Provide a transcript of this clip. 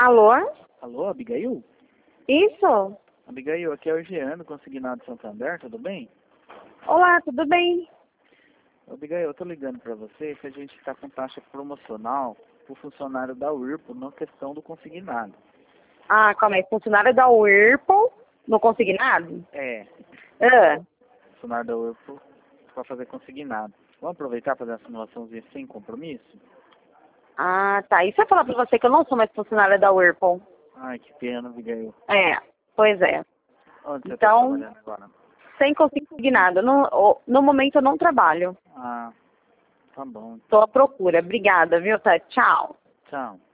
Alô? Alô, Abigail? Isso? Abigail, aqui é o Jean, consignado Santander, tudo bem? Olá, tudo bem? Abigail, eu tô ligando pra você que a gente está com taxa promocional pro funcionário da URPO na questão do consignado. Ah, calma aí. Funcionário da Whirlpool no consignado? É, Ah, funcionário da URPO para fazer consignado. Vamos aproveitar para fazer uma simulaçãozinha sem compromisso? tá. E se eu falar pra você que eu não sou mais funcionária da Whirlpool? Ai, que pena, Abigail. É, pois é. Onde você está Então, trabalhando agora? sem consignado. No momento eu não trabalho. Ah, tá bom. Tô à procura. Obrigada, viu, tá? Tchau. Tchau.